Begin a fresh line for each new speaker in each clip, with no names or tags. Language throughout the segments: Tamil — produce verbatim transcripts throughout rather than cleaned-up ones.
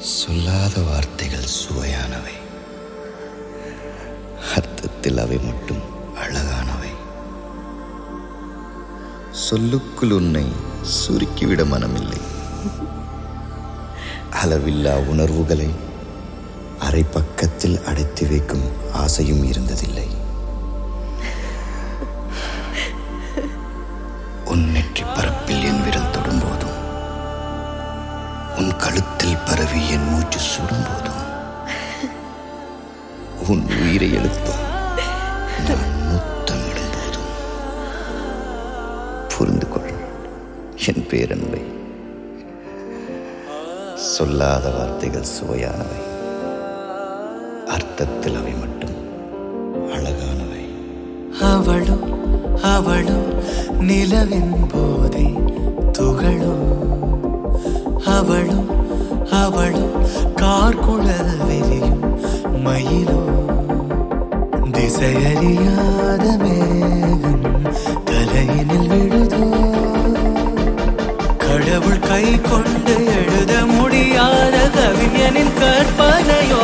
சொல்லாத வார்த்தைகள் சுவையானவை, அர்த்தத்தில் அவை மட்டும் அழகானவை. சொல்லுக்குள் உன்னை சுருக்கிவிட மனமில்லை. அளவில்லா உணர்வுகளை அரை பக்கத்தில் அடைத்து வைக்கும் ஆசையும் இருந்ததில்லை. உன் நெற்றி பரப்பில் என் விரல் தொடும்போதும், உன் கழுத்தில் பரவி என் மூச்சு சுடும்போதும், உன் உயிரை எழுப்ப நான் முத்தமிடும் போதும் புரிந்து கொள் என் பேரன்பை. சொல்லாத வார்த்தைகள் சுவையானவை, அர்த்தத்தில் அவை மட்டும் அழகானவை.
அவளோ அவளோ நிலவின் போதை துகளோ, அவளோ அவளோ கார்குழல் வெறியும் மயிலோ, திசையறியாத மேகம் தலையினில் விழுதோ, கடவுள் கை கொண்டு எழுத முடியாத கவிஞனின் கற்பனையோ.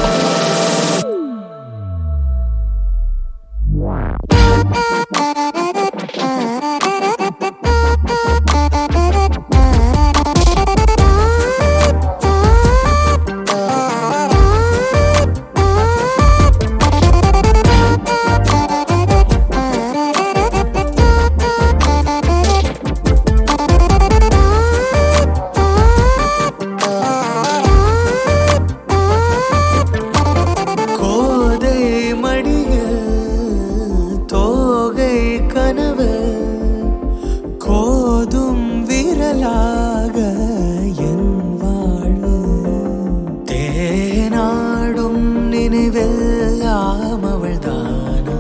கோதும் விரலாக என் வாழ்வு, தேனாடும் நினைவெல்லாம் அவள் தானா,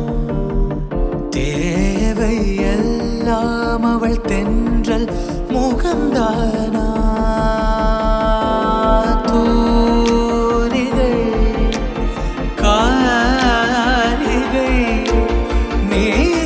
தேவை எல்லாம் அவள் தென்றல் முகம்தானா. தூரிகை காரிகை நீ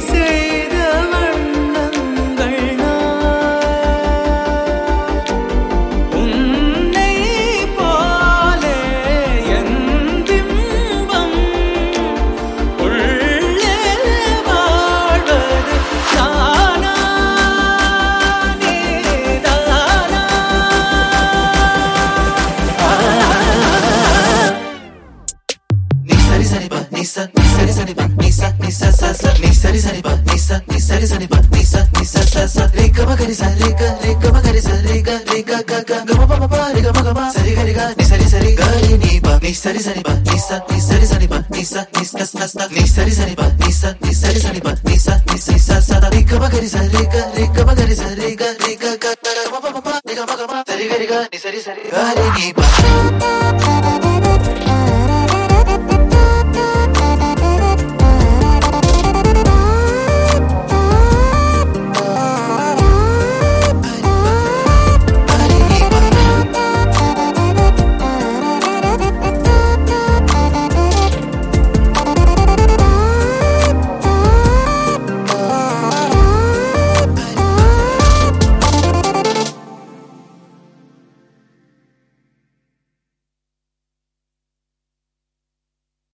Ni sari sari ba ni sa ni sa sa sa ni sari sari ba ni sa ni sari sari ba ni sa ni sa sa sa re ga ma ga ni sa re ga re ga ma ga ni sa re ga re ga ga ga ga ma pa ma pa re ga ma ga ma sari ga re ga ni sari sari ga re ni ba ni sari sari ba ni sa ni sari sari ba ni sa ni sa sa sa ni sari sari ba ni sa ni sari sari ba ni sa ni sa sa sa re ga ma ga ni sa re ga re ga ma ga ni sa re ga re ga ga ga ma pa ma pa re ga ma ga ma sari ga re ga ni sari sari ga re ni ba.